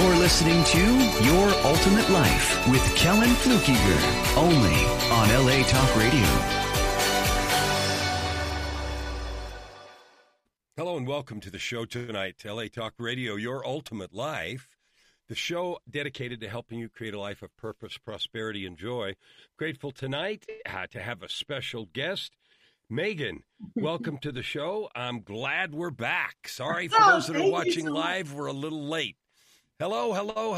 You're listening to Your Ultimate Life with Kellen Flukiger, only on LA Talk Radio. Hello and welcome to the show tonight, LA Talk Radio, Your Ultimate Life, the show dedicated to helping you create a life of purpose, prosperity, and joy. Grateful tonight to have a special guest, Megan. Welcome to the show. I'm glad we're back. Sorry for those that are watching live, we're a little late. Hello.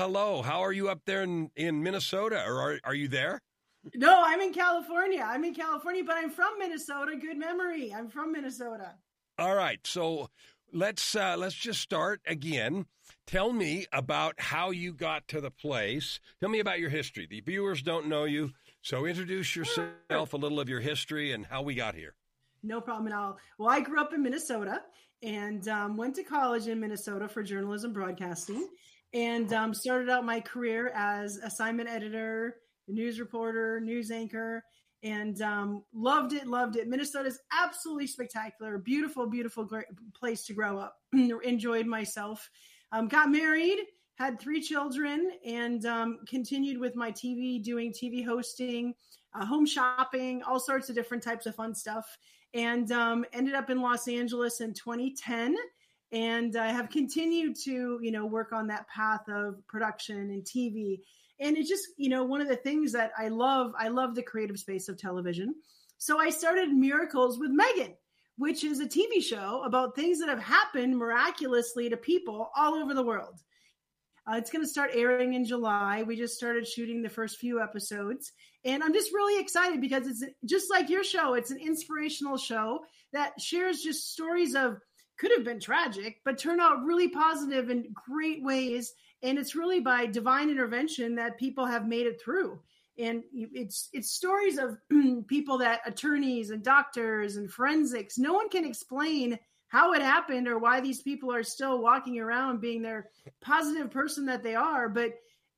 How are you up there in Minnesota, or are you there? No, I'm in California. But I'm from Minnesota. Good memory. I'm from Minnesota. All right. So let's just start again. Tell me about how you got to the place. Tell me about your history. The viewers don't know you, so introduce yourself, a little of your history, and how we got here. No problem at all. Well, I grew up in Minnesota and went to college in Minnesota for journalism broadcasting. And started out my career as assignment editor, news reporter, news anchor, and loved it. Minnesota's absolutely spectacular. Beautiful, great place to grow up. Enjoyed myself. Got married, had 3 children, and continued with my doing TV hosting, home shopping, all sorts of different types of fun stuff. And ended up in Los Angeles in 2010. And I have continued to, work on that path of production and TV. And it's just, one of the things that I love the creative space of television. So I started Miracles with Megan, which is a TV show about things that have happened miraculously to people all over the world. It's going to start airing in July. We just started shooting the first few episodes. And I'm just really excited because it's just like your show. It's an inspirational show that shares just stories of could have been tragic, but turn out really positive in great ways. And it's really by divine intervention that people have made it through. And it's stories of people that attorneys and doctors and forensics, no one can explain how it happened or why these people are still walking around being their positive person that they are. But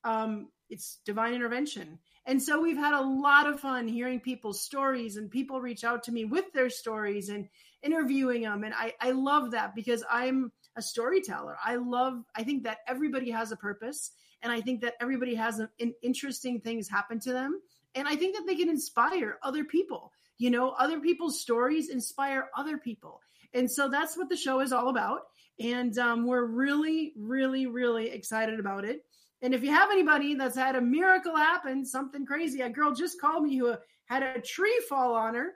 it's divine intervention. And so we've had a lot of fun hearing people's stories, and people reach out to me with their stories and interviewing them. And I love that because I'm a storyteller. I think that everybody has a purpose, and I think that everybody has an interesting things happen to them. And I think that they can inspire other people. Other people's stories inspire other people. And so that's what the show is all about. And we're really, really, really excited about it. And if you have anybody that's had a miracle happen, something crazy, a girl just called me who had a tree fall on her,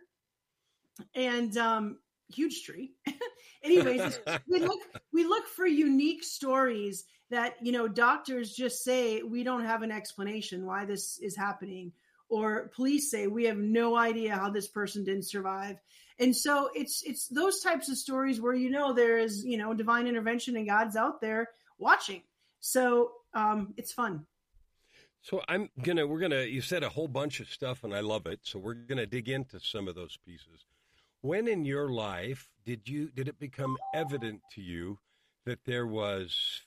and huge tree. Anyways, we look for unique stories that, doctors just say, we don't have an explanation why this is happening, or police say, we have no idea how this person didn't survive. And so it's those types of stories where, there is, divine intervention and God's out there watching. So it's fun. So you said a whole bunch of stuff and I love it. So we're going to dig into some of those pieces. When in your life did it become evident to you that there was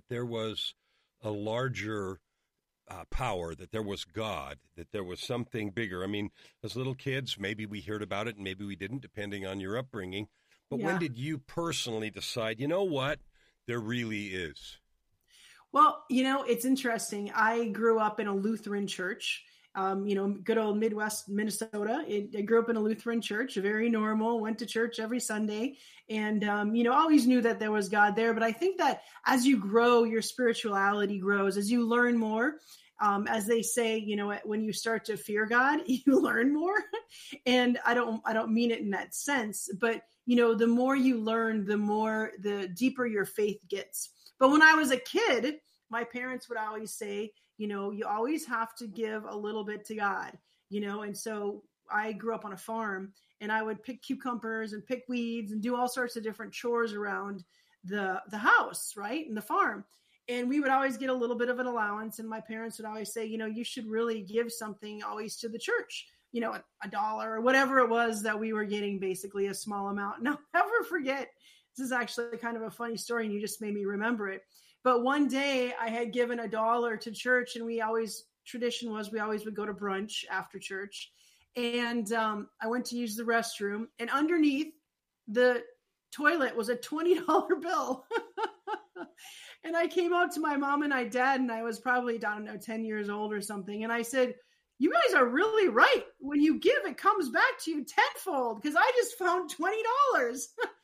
a larger power, that there was God, that there was something bigger? I mean, as little kids, maybe we heard about it and maybe we didn't, depending on your upbringing. But when did you personally decide, what, there really is? Well, it's interesting. I grew up in a Lutheran church, good old Midwest Minnesota. I grew up in a Lutheran church, very normal, went to church every Sunday, and, always knew that there was God there. But I think that as you grow, your spirituality grows, as you learn more. As they say, when you start to fear God, you learn more. And I don't mean it in that sense, but, the more you learn, the deeper your faith gets. But when I was a kid, my parents would always say, you always have to give a little bit to God, and so I grew up on a farm, and I would pick cucumbers and pick weeds and do all sorts of different chores around the house, right, and the farm. And we would always get a little bit of an allowance. And my parents would always say, you should really give something always to the church, $1 or whatever it was that we were getting, basically a small amount. And I'll never forget, this is actually kind of a funny story, and you just made me remember it. But one day I had given $1 to church, and tradition was we always would go to brunch after church. And I went to use the restroom, and underneath the toilet was a $20 bill. And I came out to my mom and my dad, and I was probably, I don't know, 10 years old or something. And I said, you guys are really right. When you give, it comes back to you tenfold, because I just found $20.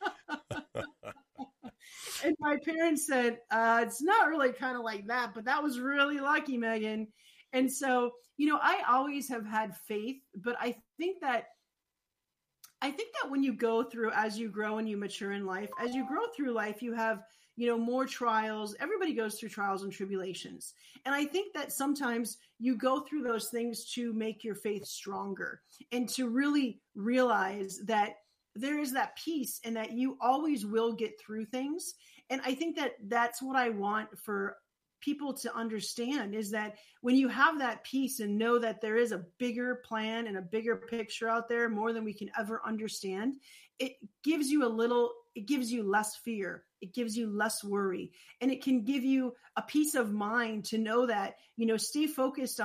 And my parents said, it's not really kind of like that, but that was really lucky, Megan. And so, I always have had faith, but I think that when you go through, as you grow and you mature in life, as you grow through life, you have, more trials. Everybody goes through trials and tribulations. And I think that sometimes you go through those things to make your faith stronger and to really realize that there is that peace and that you always will get through things. And I think that that's what I want for people to understand, is that when you have that peace and know that there is a bigger plan and a bigger picture out there, more than we can ever understand, it gives you less fear. It gives you less worry, and it can give you a peace of mind to know that, stay focused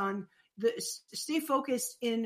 in,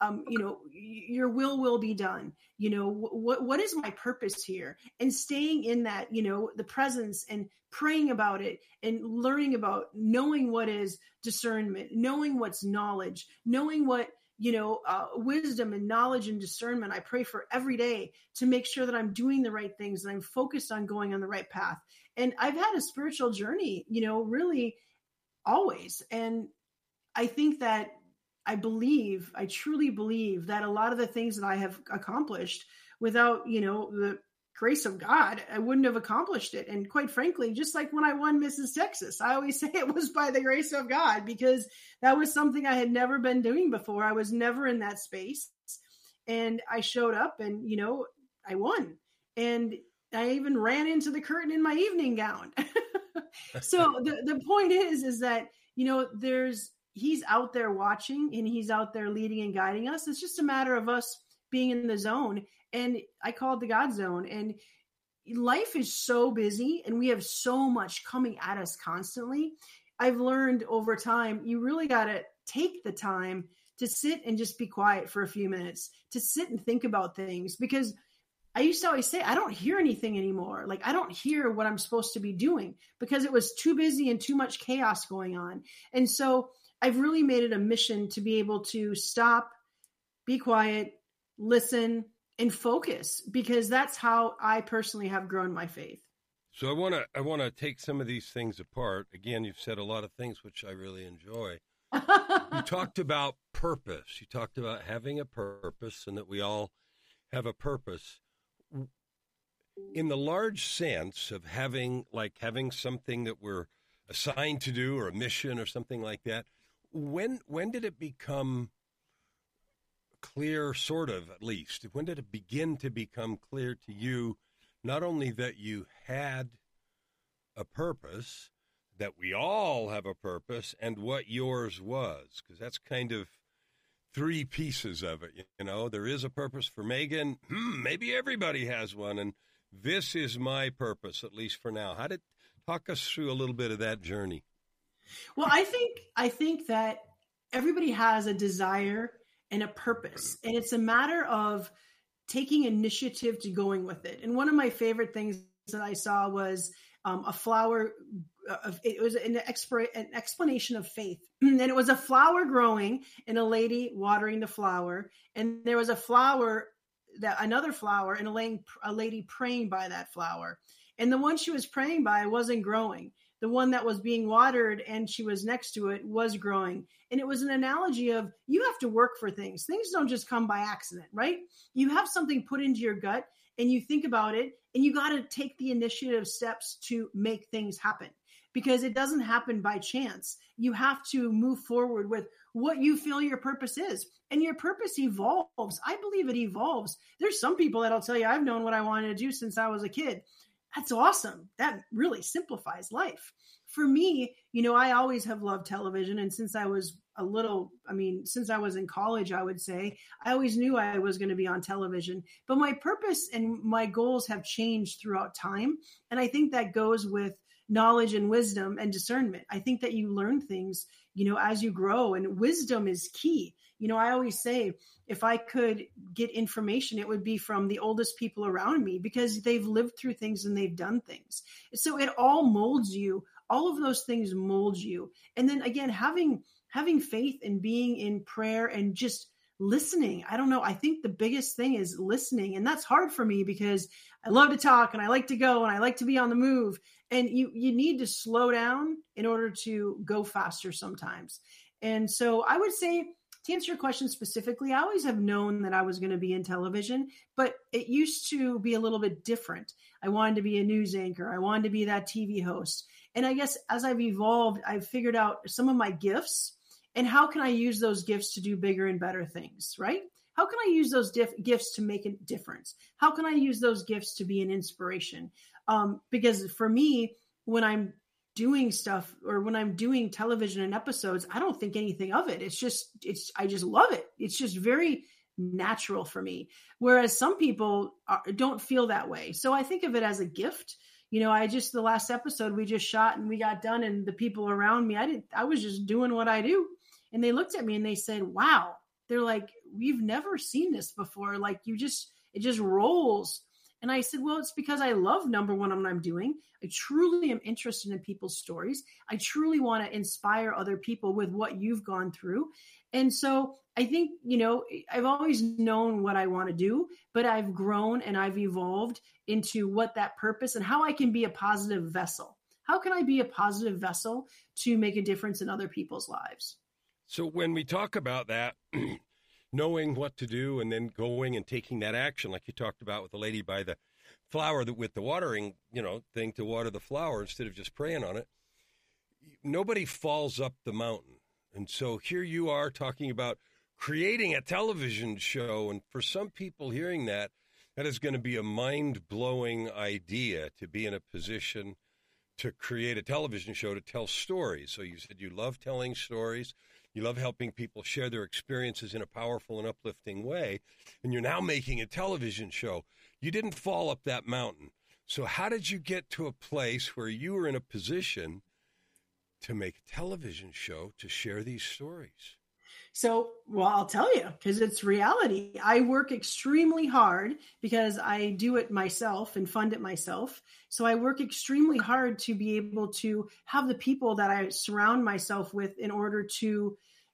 your will be done. What is my purpose here? And staying in that, the presence, and praying about it, and learning about, knowing what is discernment, knowing what's knowledge, knowing what, wisdom and knowledge and discernment. I pray for every day to make sure that I'm doing the right things and I'm focused on going on the right path. And I've had a spiritual journey, really always. And I think that I truly believe that a lot of the things that I have accomplished, without, the grace of God, I wouldn't have accomplished it. And quite frankly, just like when I won Mrs. Texas, I always say it was by the grace of God, because that was something I had never been doing before. I was never in that space. And I showed up and, I won. And I even ran into the curtain in my evening gown. So the point is that, he's out there watching, and he's out there leading and guiding us. It's just a matter of us being in the zone. And I call it the God zone. And life is so busy, and we have so much coming at us constantly. I've learned over time, you really got to take the time to sit and just be quiet for a few minutes, to sit and think about things. Because I used to always say, I don't hear anything anymore. Like, I don't hear what I'm supposed to be doing, because it was too busy and too much chaos going on. And so I've really made it a mission to be able to stop, be quiet, listen, and focus, because that's how I personally have grown my faith. So I want to take some of these things apart. Again, you've said a lot of things which I really enjoy. You talked about purpose. You talked about having a purpose, and that we all have a purpose. In the large sense of having something that we're assigned to do, or a mission or something like that, when did it become clear, sort of, at least? When did it begin to become clear to you, not only that you had a purpose, that we all have a purpose, and what yours was? Because that's kind of three pieces of it. There is a purpose for Megan. Maybe everybody has one, and this is my purpose, at least for now. Talk us through a little bit of that journey. Well, I think that everybody has a desire and a purpose, and it's a matter of taking initiative to going with it. And one of my favorite things that I saw was a flower. It was an explanation of faith, and it was a flower growing and a lady watering the flower, and there was another flower, and a lady praying by that flower, and the one she was praying by wasn't growing. The one that was being watered and she was next to it was growing. And it was an analogy of, you have to work for things. Things don't just come by accident, right? You have something put into your gut, and you think about it, and you got to take the initiative steps to make things happen, because it doesn't happen by chance. You have to move forward with what you feel your purpose is. And your purpose evolves. I believe it evolves. There's some people that'll tell you, I've known what I wanted to do since I was a kid. That's awesome. That really simplifies life. For me, I always have loved television. And since I was since I was in college, I would say, I always knew I was going to be on television. But my purpose and my goals have changed throughout time. And I think that goes with knowledge and wisdom and discernment. I think that you learn things, as you grow, and wisdom is key. I always say, if I could get information, it would be from the oldest people around me, because they've lived through things and they've done things. So it all molds you all of those things mold you. And then again, having faith and being in prayer and just listening. I don't know. I think the biggest thing is listening. And that's hard for me because I love to talk and I like to go and I like to be on the move. And you need to slow down in order to go faster sometimes. And so I would say, to answer your question specifically, I always have known that I was going to be in television, but it used to be a little bit different. I wanted to be a news anchor. I wanted to be that TV host. And I guess as I've evolved, I've figured out some of my gifts and how can I use those gifts to do bigger and better things, right? How can I use those gifts to make a difference? How can I use those gifts to be an inspiration? Because for me, when I'm doing stuff or when I'm doing television and episodes, I don't think anything of it. I just love it. It's just very natural for me. Whereas some people don't feel that way. So I think of it as a gift. The last episode we just shot and we got done and the people around me, I was just doing what I do. And they looked at me and they said, wow, they're like, we've never seen this before. Like it just rolls. And I said, well, it's because I love number one what I'm doing. I truly am interested in people's stories. I truly want to inspire other people with what you've gone through. And so I think, I've always known what I want to do, but I've grown and I've evolved into what that purpose and how I can be a positive vessel. How can I be a positive vessel to make a difference in other people's lives? So when we talk about that, knowing what to do and then going and taking that action, like you talked about with the lady by the flower with the watering, thing to water the flower instead of just praying on it, nobody falls up the mountain. And so here you are talking about creating a television show. And for some people hearing that is going to be a mind-blowing idea to be in a position to create a television show to tell stories. So you said you love telling stories. You love helping people share their experiences in a powerful and uplifting way, and you're now making a television show. You didn't fall up that mountain. So how did you get to a place where you were in a position to make a television show to share these stories? So, well, I'll tell you, because it's reality. I work extremely hard because I do it myself and fund it myself. So I work extremely hard to be able to have the people that I surround myself with in order to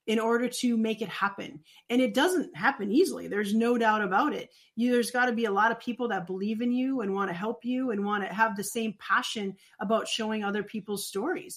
make it happen. And it doesn't happen easily. There's no doubt about it. There's got to be a lot of people that believe in you and want to help you and want to have the same passion about showing other people's stories.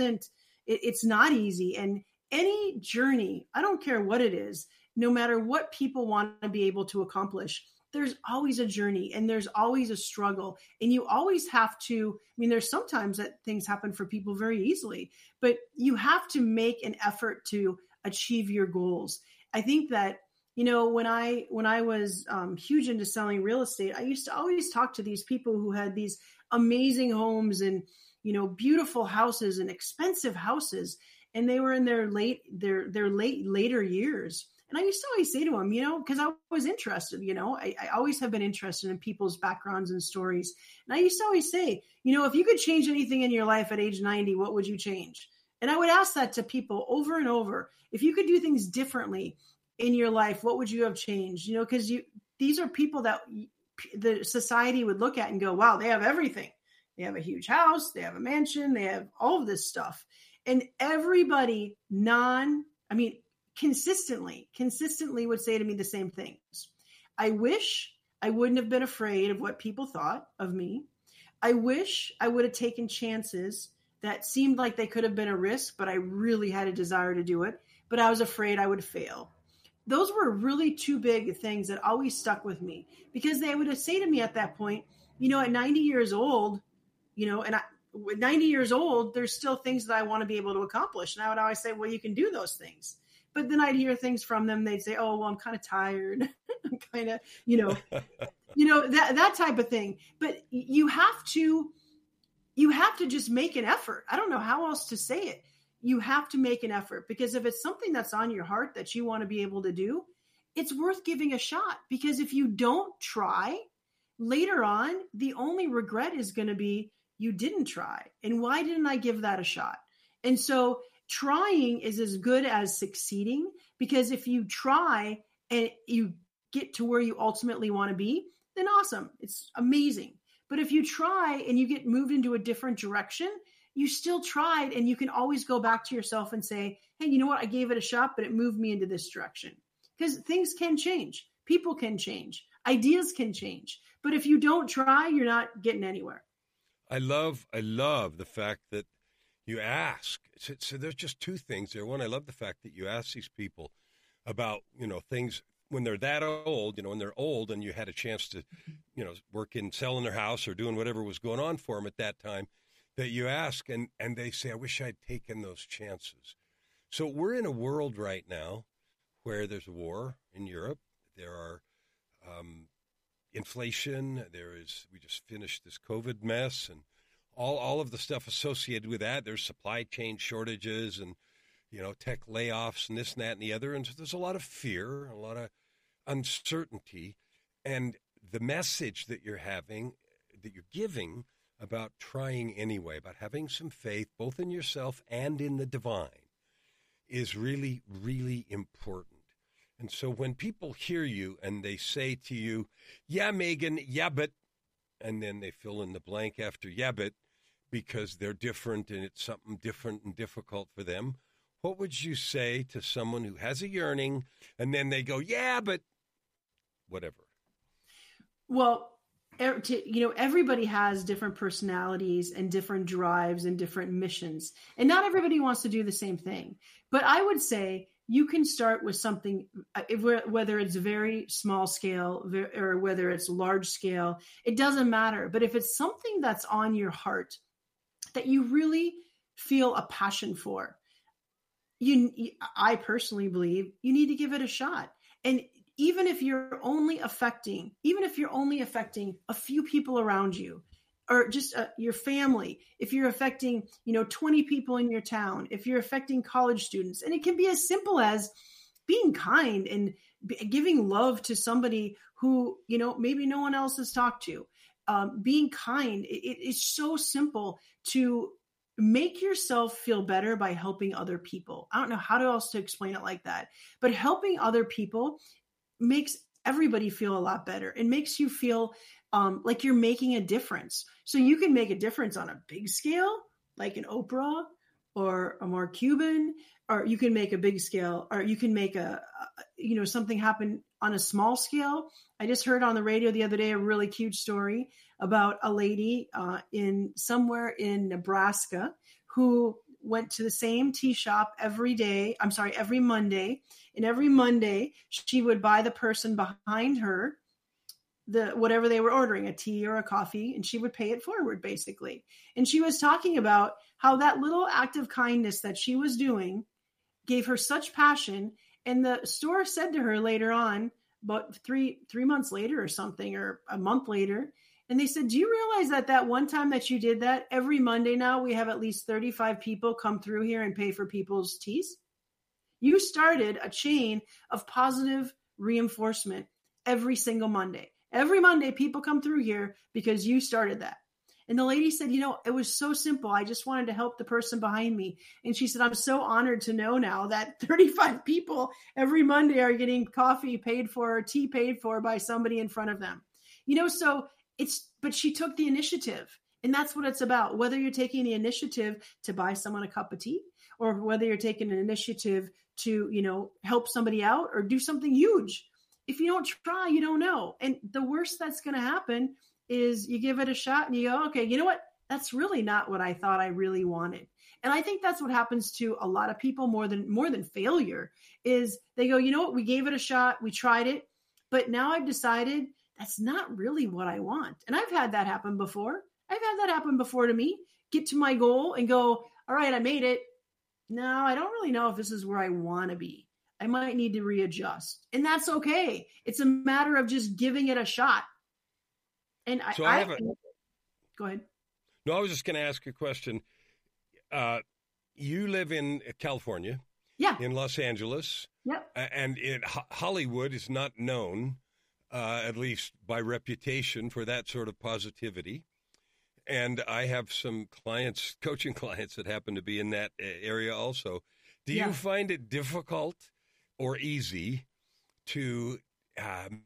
It's not easy. And any journey, I don't care what it is, no matter what people want to be able to accomplish, there's always a journey and there's always a struggle. And you always have to, there's sometimes that things happen for people very easily, but you have to make an effort to achieve your goals. I think that, when I was huge into selling real estate, I used to always talk to these people who had these amazing homes and, beautiful houses and expensive houses. And they were in their later years. And I used to always say to them, because I was interested, I always have been interested in people's backgrounds and stories. And I used to always say, if you could change anything in your life at age 90, what would you change? And I would ask that to people over and over. If you could do things differently in your life, what would you have changed? Because these are people that the society would look at and go, wow, they have everything. They have a huge house. They have a mansion. They have all of this stuff. And everybody consistently would say to me the same things. I wish I wouldn't have been afraid of what people thought of me. I wish I would have taken chances that seemed like they could have been a risk, but I really had a desire to do it. But I was afraid I would fail. Those were really two big things that always stuck with me because they would say to me at that point, at 90 years old, with 90 years old, there's still things that I want to be able to accomplish. And I would always say, well, you can do those things. But then I'd hear things from them. They'd say, oh, well, I'm kind of tired. I'm kind of, that type of thing. But you have to just make an effort. I don't know how else to say it. You have to make an effort because if it's something that's on your heart that you want to be able to do, it's worth giving a shot. Because if you don't try later on, the only regret is going to be, you didn't try. And why didn't I give that a shot? And so trying is as good as succeeding because if you try and you get to where you ultimately want to be, then awesome. It's amazing. But if you try and you get moved into a different direction, you still tried, and you can always go back to yourself and say, hey, you know what? I gave it a shot, but it moved me into this direction. Because things can change. People can change. Ideas can change. But if you don't try, you're not getting anywhere. I love the fact that you ask. So there's just two things there. One, I love the fact that you ask these people about, things when they're that old, when they're old and you had a chance to, work in selling their house or doing whatever was going on for them at that time, that you ask and they say, I wish I'd taken those chances. So we're in a world right now where there's a war in Europe. There are inflation. We just finished this COVID mess and all of the stuff associated with that. There's supply chain shortages and, tech layoffs and this and that and the other. And so there's a lot of fear, a lot of uncertainty. And the message that you're giving about trying anyway, about having some faith, both in yourself and in the divine, is really, really important. And so when people hear you and they say to you, yeah, Megan, yeah, but, and then they fill in the blank after yeah, but, because they're different and it's something different and difficult for them, what would you say to someone who has a yearning and then they go, yeah, but whatever? Well, everybody has different personalities and different drives and different missions. And not everybody wants to do the same thing. But I would say you can start with something, whether it's very small scale or whether it's large scale, it doesn't matter. But if it's something that's on your heart that you really feel a passion for, I personally believe you need to give it a shot. And even if you're only affecting a few people around you, or just your family, if you're affecting, 20 people in your town, if you're affecting college students, and it can be as simple as being kind and giving love to somebody who, maybe no one else has talked to. Being kind, it's so simple to make yourself feel better by helping other people. I don't know how else to explain it like that, but helping other people makes everybody feel a lot better. It makes you feel like you're making a difference. So you can make a difference on a big scale, like an Oprah or a Mark Cuban, or you can make a big scale, or you can make something happen on a small scale. I just heard on the radio the other day a really cute story about a lady somewhere in Nebraska who went to the same tea shop every Monday. And every Monday she would buy the person behind her whatever they were ordering, a tea or a coffee, and she would pay it forward basically. And she was talking about how that little act of kindness that she was doing gave her such passion. And the store said to her later on, about three months later or something, or a month later, and they said, do you realize that one time that you did that, every Monday now we have at least 35 people come through here and pay for people's teas? You started a chain of positive reinforcement every single Monday. Every Monday people come through here because you started that. And the lady said, it was so simple. I just wanted to help the person behind me. And she said, I'm so honored to know now that 35 people every Monday are getting coffee paid for or tea paid for by somebody in front of them. But she took the initiative, and that's what it's about. Whether you're taking the initiative to buy someone a cup of tea, or whether you're taking an initiative to, help somebody out or do something huge. If you don't try, you don't know. And the worst that's going to happen is you give it a shot and you go, okay, you know what? That's really not what I thought I really wanted. And I think that's what happens to a lot of people more than failure is they go, you know what? We gave it a shot. We tried it, but now I've decided that's not really what I want. And I've had that happen before. To me, get to my goal and go, all right, I made it. No, I don't really know if this is where I want to be. I might need to readjust. And that's okay. It's a matter of just giving it a shot. And go ahead. No, I was just going to ask a question. You live in California. Yeah. In Los Angeles. Yep. And Hollywood is not known, at least by reputation, for that sort of positivity. And I have some clients, coaching clients, that happen to be in that area also. Do you find it difficult or easy to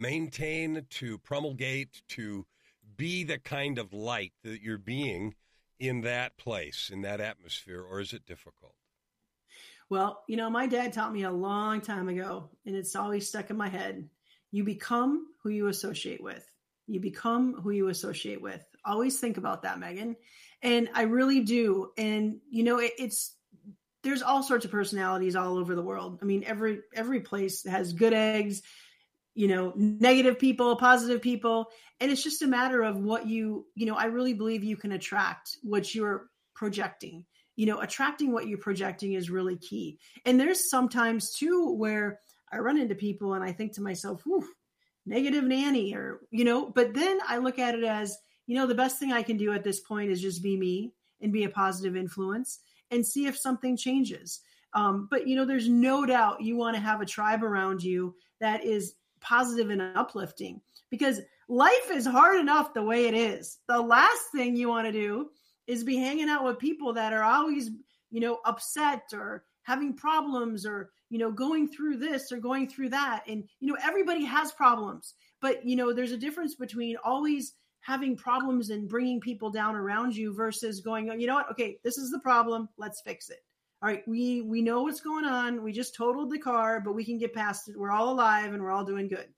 maintain, to promulgate, to be the kind of light that you're being in that place, in that atmosphere, or is it difficult? Well, my dad taught me a long time ago, and it's always stuck in my head. You become who you associate with. You become who you associate with. Always think about that, Megan. And I really do. And, there's all sorts of personalities all over the world. I mean, every place has good eggs, negative people, positive people. And it's just a matter of what I really believe you can attract what you're projecting. Attracting what you're projecting is really key. And there's sometimes too where I run into people and I think to myself, whew, negative Nanny, but then I look at it as, the best thing I can do at this point is just be me and be a positive influence and see if something changes. But there's no doubt you want to have a tribe around you that is positive and uplifting, because life is hard enough the way it is. The last thing you want to do is be hanging out with people that are always, upset or having problems or, going through this or going through that. And, everybody has problems, but, there's a difference between always having problems and bringing people down around you versus going, you know what? Okay, this is the problem. Let's fix it. All right. We know what's going on. We just totaled the car, but we can get past it. We're all alive and we're all doing good.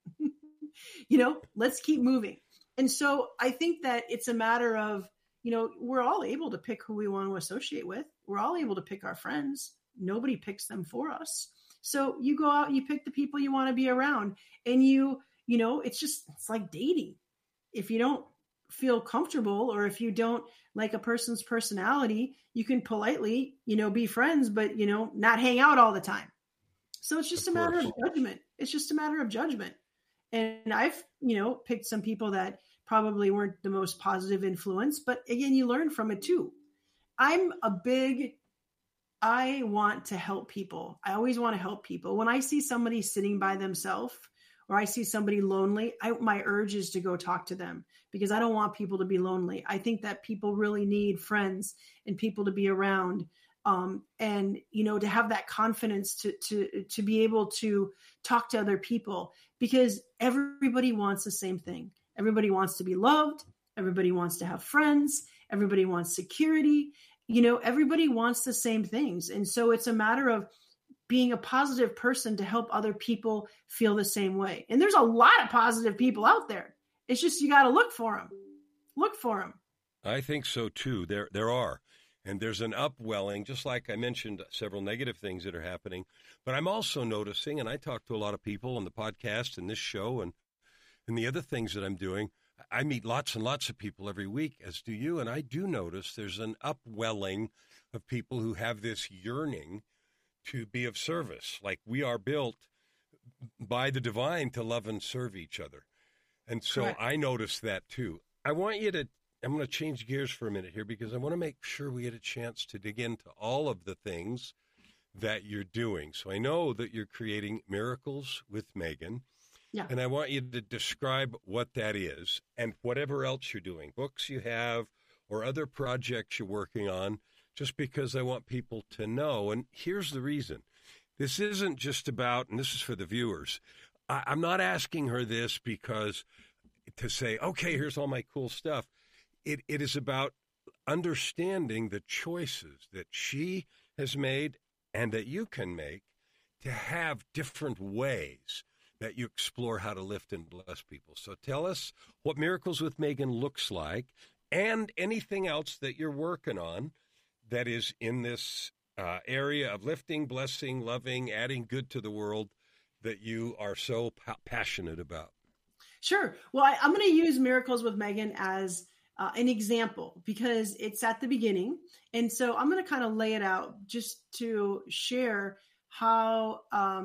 Let's keep moving. And so I think that it's a matter of, we're all able to pick who we want to associate with. We're all able to pick our friends. Nobody picks them for us. So you go out and you pick the people you want to be around, and it's like dating. If you don't feel comfortable, or if you don't like a person's personality, you can politely, be friends, but, not hang out all the time. So it's just a matter of judgment. It's just a matter of judgment. And I've, picked some people that probably weren't the most positive influence, but again, you learn from it too. I want to help people. I always want to help people. When I see somebody sitting by themselves, or I see somebody lonely, my urge is to go talk to them, because I don't want people to be lonely. I think that people really need friends and people to be around. And, to have that confidence to be able to talk to other people, because everybody wants the same thing. Everybody wants to be loved. Everybody wants to have friends. Everybody wants security. Everybody wants the same things. And so it's a matter of being a positive person to help other people feel the same way. And there's a lot of positive people out there. It's just, you got to look for them. Look for them. I think so too. There are. And there's an upwelling, just like I mentioned, several negative things that are happening. But I'm also noticing, and I talk to a lot of people on the podcast and this show and the other things that I'm doing, I meet lots and lots of people every week, as do you. And I do notice there's an upwelling of people who have this yearning to be of service. Like, we are built by the divine to love and serve each other. And so Correct. I noticed that too. I'm going to change gears for a minute here, because I want to make sure we get a chance to dig into all of the things that you're doing. So I know that you're creating Miracles with Megan. Yeah. And I want you to describe what that is and whatever else you're doing, books you have or other projects you're working on, just because I want people to know. And here's the reason. This isn't just about, and this is for the viewers, I'm not asking her this because to say, okay, here's all my cool stuff. It is about understanding the choices that she has made and that you can make to have different ways that you explore how to lift and bless people. So tell us what Miracles with Megan looks like, and anything else that you're working on that is in this area of lifting, blessing, loving, adding good to the world that you are so passionate about. Sure. Well, I'm going to use Miracles with Megan as an example, because it's at the beginning. And so I'm going to kind of lay it out just to share how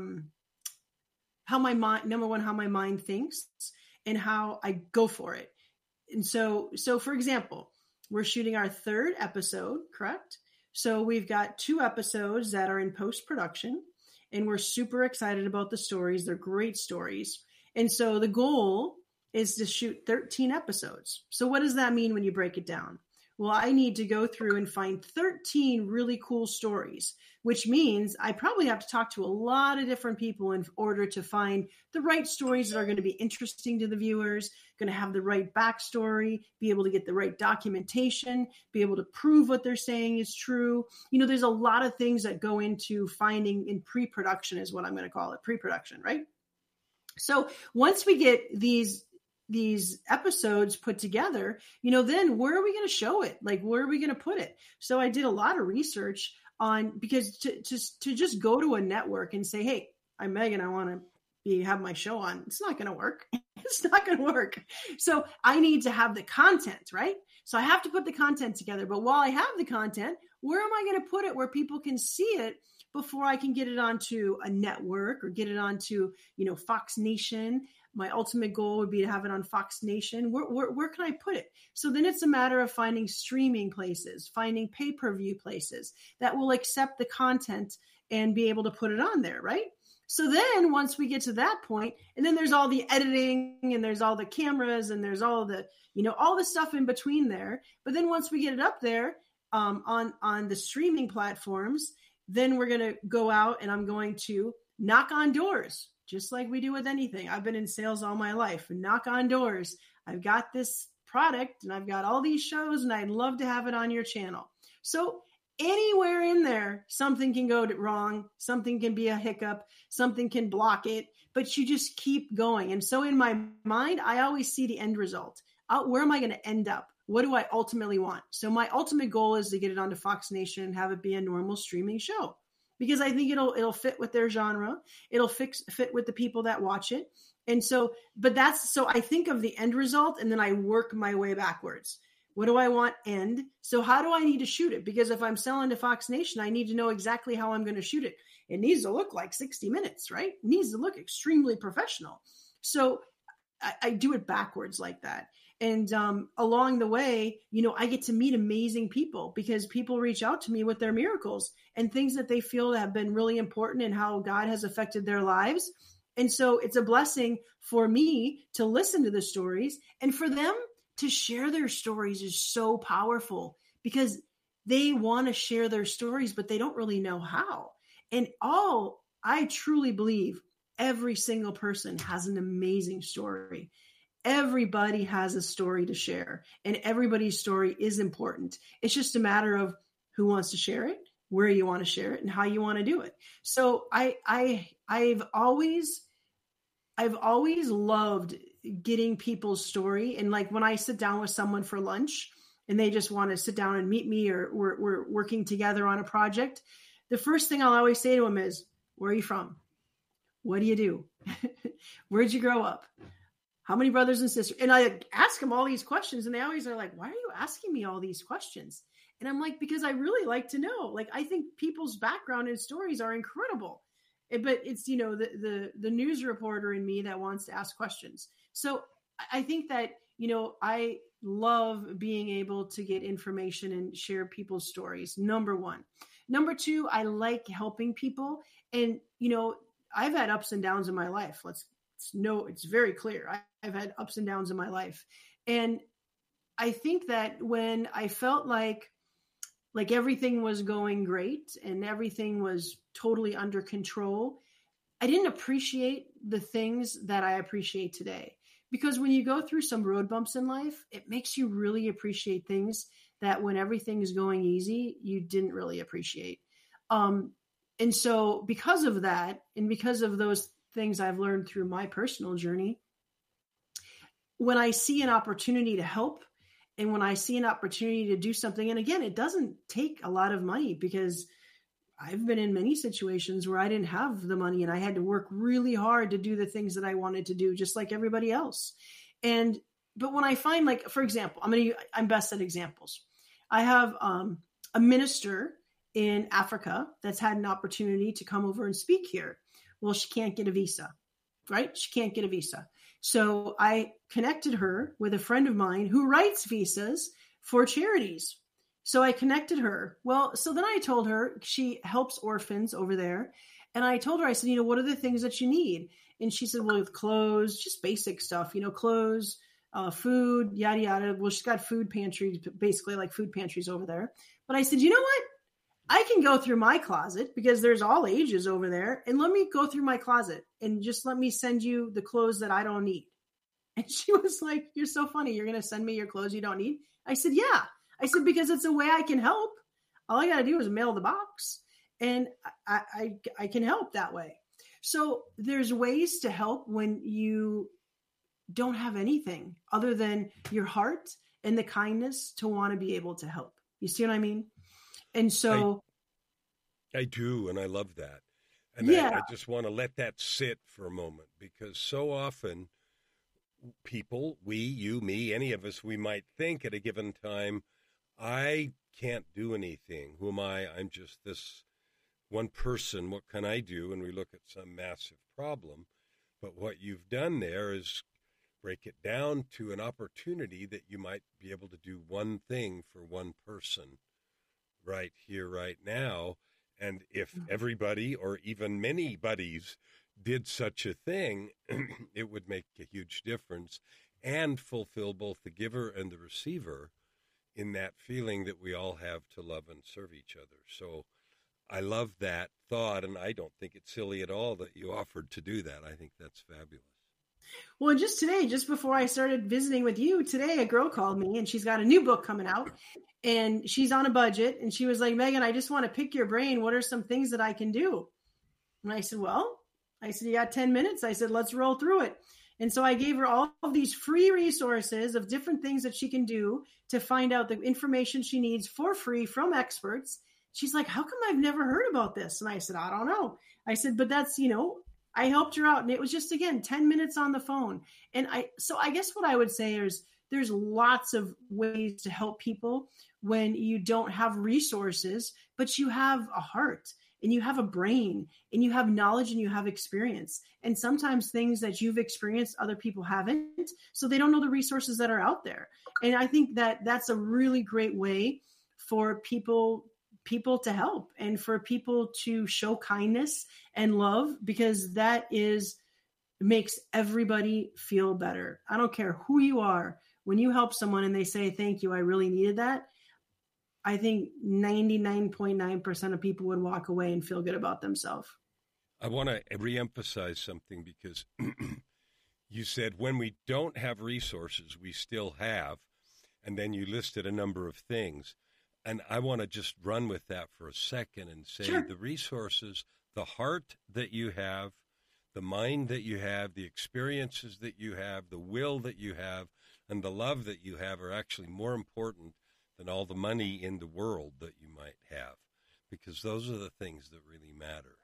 my mind, number one, how my mind thinks and how I go for it. And so for example, we're shooting our third episode, correct? So we've got 2 episodes that are in post-production, and we're super excited about the stories. They're great stories. And so the goal is to shoot 13 episodes. So what does that mean when you break it down? Well, I need to go through and find 13 really cool stories, which means I probably have to talk to a lot of different people in order to find the right stories that are going to be interesting to the viewers, going to have the right backstory, be able to get the right documentation, be able to prove what they're saying is true. There's a lot of things that go into finding in pre-production is what I'm going to call it, pre-production, right? So once we get these episodes put together, then where are we going to show it? Like, where are we going to put it? So I did a lot of research because to just go to a network and say, hey, I'm Megan, I want to have my show on. It's not going to work. It's not going to work. So I need to have the content, right? So I have to put the content together. But while I have the content, where am I going to put it where people can see it before I can get it onto a network or get it onto, Fox Nation? My ultimate goal would be to have it on Fox Nation. Where can I put it? So then it's a matter of finding streaming places, finding pay-per-view places that will accept the content and be able to put it on there, right? So then once we get to that point, and then there's all the editing and there's all the cameras and there's all the, all the stuff in between there. But then once we get it up there on the streaming platforms, then we're going to go out and I'm going to knock on doors. Just like we do with anything. I've been in sales all my life. Knock on doors. I've got this product and I've got all these shows and I'd love to have it on your channel. So anywhere in there, something can go wrong. Something can be a hiccup. Something can block it. But you just keep going. And so in my mind, I always see the end result. Where am I going to end up? What do I ultimately want? So my ultimate goal is to get it onto Fox Nation and have it be a normal streaming show. Because I think it'll fit with their genre. It'll fit with the people that watch it. And so I think of the end result and then I work my way backwards. What do I want end? So how do I need to shoot it? Because if I'm selling to Fox Nation, I need to know exactly how I'm going to shoot it. It needs to look like 60 Minutes, right? It needs to look extremely professional. So I do it backwards like that. And along the way, I get to meet amazing people because people reach out to me with their miracles and things that they feel have been really important and how God has affected their lives. And so it's a blessing for me to listen to the stories and for them to share their stories is so powerful because they want to share their stories, but they don't really know how. And I truly believe every single person has an amazing story. Everybody has a story to share and everybody's story is important. It's just a matter of who wants to share it, where you want to share it and how you want to do it. So I've always loved getting people's story. And like when I sit down with someone for lunch and they just want to sit down and meet me or we're working together on a project, the first thing I'll always say to them is, where are you from? What do you do? Where'd you grow up? How many brothers and sisters? And I ask them all these questions and they always are like, why are you asking me all these questions? And I'm like, because I really like to know. Like, I think people's background and stories are incredible. But it's, the news reporter in me that wants to ask questions. So I think that, I love being able to get information and share people's stories. Number one. Number two, I like helping people. And, I've had ups and downs in my life. It's very clear. I've had ups and downs in my life. And I think that when I felt like everything was going great and everything was totally under control, I didn't appreciate the things that I appreciate today. Because when you go through some road bumps in life, it makes you really appreciate things that when everything is going easy, you didn't really appreciate. And so because of that, and because of those things I've learned through my personal journey, when I see an opportunity to help and when I see an opportunity to do something, and again, it doesn't take a lot of money because I've been in many situations where I didn't have the money and I had to work really hard to do the things that I wanted to do, just like everybody else. But when I find, like, for example, I'm best at examples. I have a minister in Africa that's had an opportunity to come over and speak here. Well, she can't get a visa, right? She can't get a visa. So I connected her with a friend of mine who writes visas for charities. So I connected her. Well, so then I told her she helps orphans over there. And I told her, I said, what are the things that you need? And she said, well, with clothes, just basic stuff, clothes, food, yada, yada. Well, she's got food pantries, basically like food pantries over there. But I said, you know what? I can go through my closet because there's all ages over there. And let me go through my closet and just let me send you the clothes that I don't need. And she was like, you're so funny. You're going to send me your clothes you don't need? I said, yeah. I said, because it's a way I can help. All I got to do is mail the box and I can help that way. So there's ways to help when you don't have anything other than your heart and the kindness to want to be able to help. You see what I mean? And so I do, and I love that. And yeah. I just want to let that sit for a moment, because so often people, we, you, me, any of us, we might think at a given time, I can't do anything. Who am I? I'm just this one person. What can I do? And we look at some massive problem. But what you've done there is break it down to an opportunity that you might be able to do one thing for one person right here, right now. And if everybody or even many buddies did such a thing, it would make a huge difference and fulfill both the giver and the receiver in that feeling that we all have to love and serve each other. So I love that thought, and I don't think it's silly at all that you offered to do that. I think that's fabulous. Well, just today, just before I started visiting with you today, a girl called me and she's got a new book coming out and she's on a budget. And she was like, Megan, I just want to pick your brain. What are some things that I can do? And I said, you got 10 minutes. I said, let's roll through it. And so I gave her all of these free resources of different things that she can do to find out the information she needs for free from experts. She's like, how come I've never heard about this? And I said, I don't know. I said, but that's, I helped her out, and it was just, again, 10 minutes on the phone. And I guess what I would say is there's lots of ways to help people when you don't have resources, but you have a heart and you have a brain and you have knowledge and you have experience. And sometimes things that you've experienced, other people haven't, so they don't know the resources that are out there. And I think that that's a really great way for people to help and for people to show kindness and love, because that makes everybody feel better. I don't care who you are. When you help someone and they say, thank you, I really needed that, I think 99.9% of people would walk away and feel good about themselves. I want to reemphasize something, because you said when we don't have resources, we still have, and then you listed a number of things. And I want to just run with that for a second and say Sure. The resources, the heart that you have, the mind that you have, the experiences that you have, the will that you have, and the love that you have are actually more important than all the money in the world that you might have, because those are the things that really matter.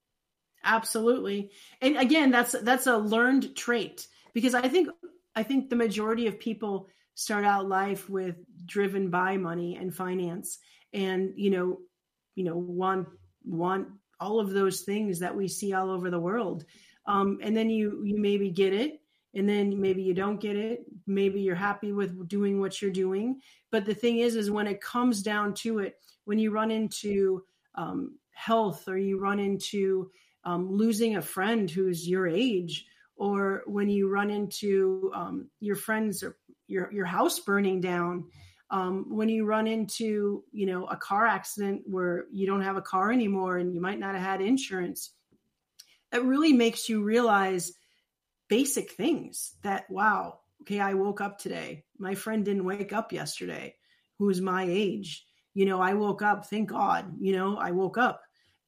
Absolutely. And again, that's a learned trait, because I think the majority of people start out life with driven by money and finance, and want all of those things that we see all over the world. And then you maybe get it, and then maybe you don't get it. Maybe you're happy with doing what you're doing. But the thing is when it comes down to it, when you run into health, or you run into losing a friend who's your age, or when you run into your friends or your house burning down, when you run into, a car accident where you don't have a car anymore and you might not have had insurance, it really makes you realize basic things that, wow, okay, I woke up today. My friend didn't wake up yesterday, who's my age. I woke up, thank God, I woke up.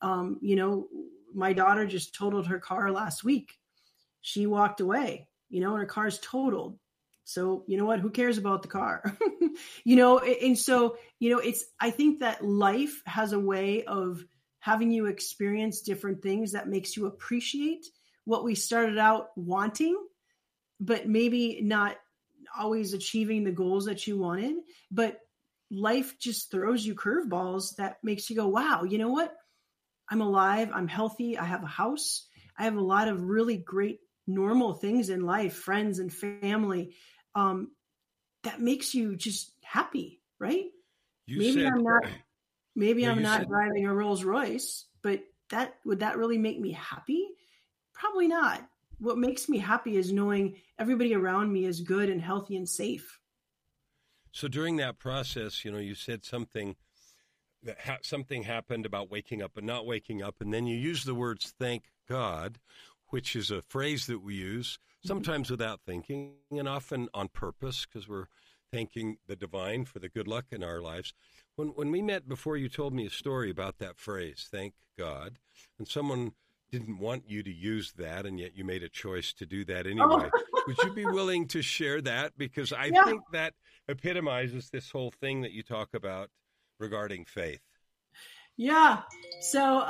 My daughter just totaled her car last week. She walked away, and her car's totaled. So, you know what, who cares about the car? And so, I think that life has a way of having you experience different things that makes you appreciate what we started out wanting, but maybe not always achieving the goals that you wanted. But life just throws you curveballs that makes you go, wow, you know what? I'm alive. I'm healthy. I have a house. I have a lot of really great normal things in life, friends and family, that makes you just happy, right? Maybe I'm not driving a Rolls Royce, but would that really make me happy? Probably not. what makes me happy is knowing everybody around me is good and healthy and safe. So during that process, you said something something happened about waking up and not waking up, and then you use the words "thank God," which is a phrase that we use sometimes without thinking, and often on purpose, because we're thanking the divine for the good luck in our lives. When we met before, you told me a story about that phrase, "thank God," and someone didn't want you to use that, and yet you made a choice to do that anyway. Oh. Would you be willing to share that? Because I think that epitomizes this whole thing that you talk about regarding faith. Yeah. So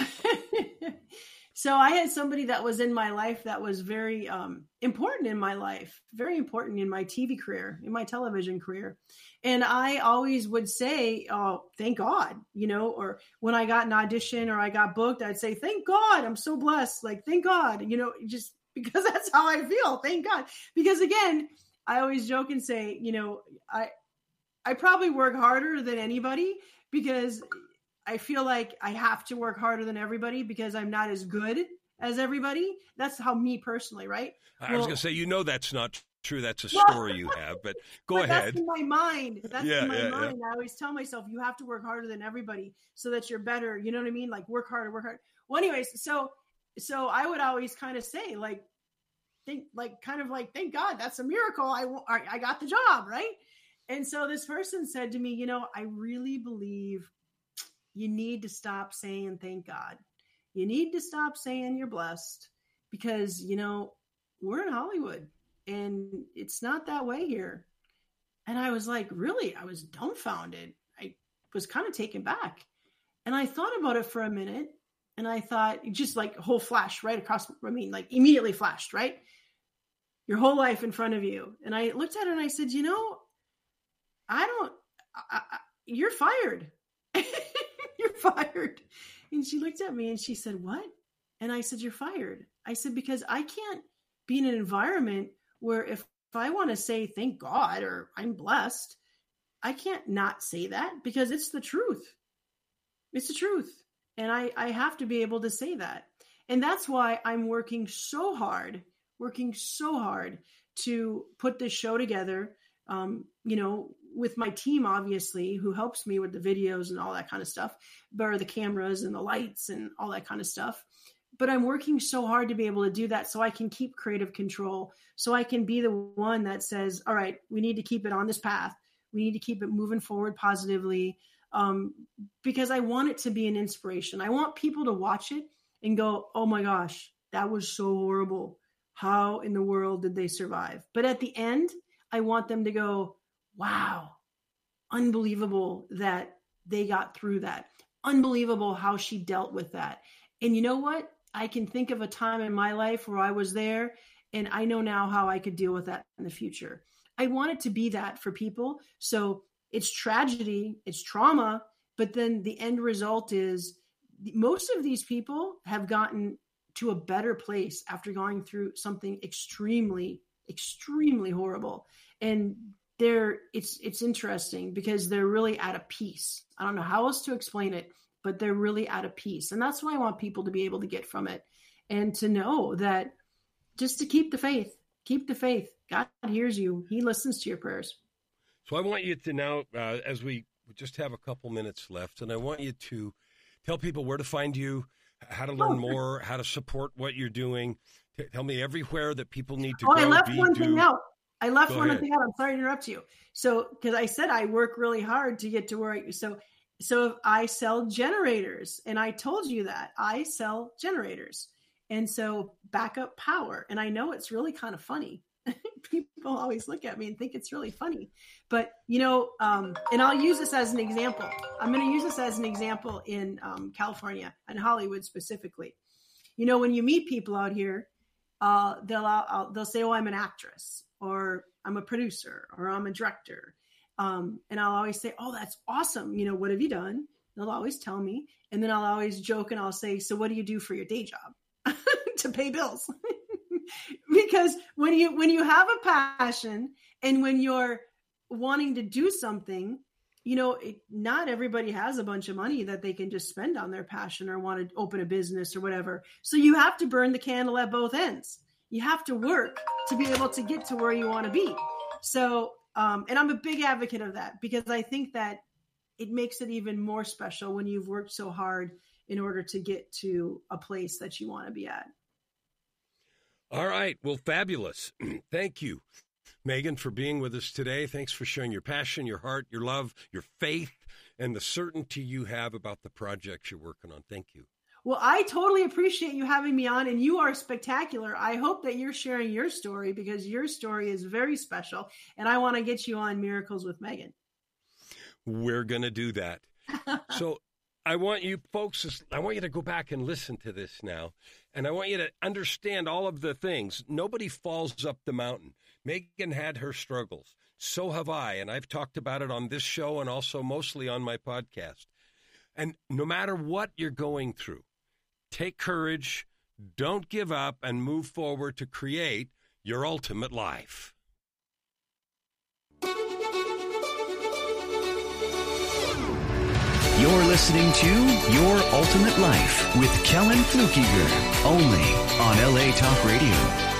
so I had somebody that was in my life that was very important in my life, very important in my TV career, in my television career. And I always would say, "Oh, thank God," or when I got an audition or I got booked, I'd say, "Thank God, I'm so blessed." Like, thank God, just because that's how I feel. Thank God. Because again, I always joke and say, I probably work harder than anybody because I feel like I have to work harder than everybody because I'm not as good as everybody. That's how me personally, right? I was going to say, that's not true. That's a story you have, but go ahead. That's in my mind. That's in my mind. I always tell myself, you have to work harder than everybody so that you're better. You know what I mean? Like work harder, work hard. Well, anyways, so I would always kind of say thank God, that's a miracle. I got the job, right? And so this person said to me, I really believe you need to stop saying thank God. You need to stop saying you're blessed because, we're in Hollywood and it's not that way here. And I was like, really? I was dumbfounded. I was kind of taken back. And I thought about it for a minute and I thought, just like a whole flash right across, immediately flashed, right? Your whole life in front of you. And I looked at her and I said, you're fired. You're fired. And she looked at me and she said, "What?" And I said, "You're fired." I said, because I can't be in an environment where if I want to say thank God or I'm blessed, I can't not say that because it's the truth. It's the truth. And I have to be able to say that. And that's why I'm working so hard to put this show together, with my team, obviously, who helps me with the videos and all that kind of stuff, or the cameras and the lights and all that kind of stuff. But I'm working so hard to be able to do that so I can keep creative control, so I can be the one that says, all right, we need to keep it on this path. We need to keep it moving forward positively, because I want it to be an inspiration. I want people to watch it and go, oh my gosh, that was so horrible. How in the world did they survive? But at the end, I want them to go, wow, unbelievable that they got through that. Unbelievable how she dealt with that. And you know what? I can think of a time in my life where I was there, and I know now how I could deal with that in the future. I want it to be that for people. So it's tragedy, it's trauma, but then the end result is most of these people have gotten to a better place after going through something extremely, extremely horrible. And it's interesting because they're really at a peace. I don't know how else to explain it, but they're really at a peace. And that's what I want people to be able to get from it, and to know that just to keep the faith. God hears you. He listens to your prayers. So I want you to now, as we just have a couple minutes left, and I want you to tell people where to find you, how to learn more, how to support what you're doing. Tell me everywhere that people need to go. I left one thing out. I'm sorry to interrupt you. So, because I said I work really hard to get to where so I sell generators, and I told you that I sell generators, and so backup power. And I know it's really kind of funny. People always look at me and think it's really funny, but and I'll use this as an example. I'm going to use this as an example in California and Hollywood specifically. When you meet people out here, they'll say, "Oh, I'm an actress," or "I'm a producer," or "I'm a director." And I'll always say, "Oh, that's awesome. What have you done?" They'll always tell me. And then I'll always joke and I'll say, "So what do you do for your day job?" To pay bills. Because when you have a passion and when you're wanting to do something, not everybody has a bunch of money that they can just spend on their passion or want to open a business or whatever. So you have to burn the candle at both ends. You have to work to be able to get to where you want to be. So, and I'm a big advocate of that, because I think that it makes it even more special when you've worked so hard in order to get to a place that you want to be at. All right. Well, fabulous. Thank you, Megan, for being with us today. Thanks for sharing your passion, your heart, your love, your faith, and the certainty you have about the projects you're working on. Thank you. Well, I totally appreciate you having me on, and you are spectacular. I hope that you're sharing your story, because your story is very special, and I want to get you on Miracles with Megan. We're going to do that. So I want you folks, I want you to go back and listen to this now, and I want you to understand all of the things. Nobody falls up the mountain. Megan had her struggles. So have I, and I've talked about it on this show and also mostly on my podcast. And no matter what you're going through, take courage, don't give up, and move forward to create your ultimate life. You're listening to Your Ultimate Life with Kellen Flukiger, only on LA Talk Radio.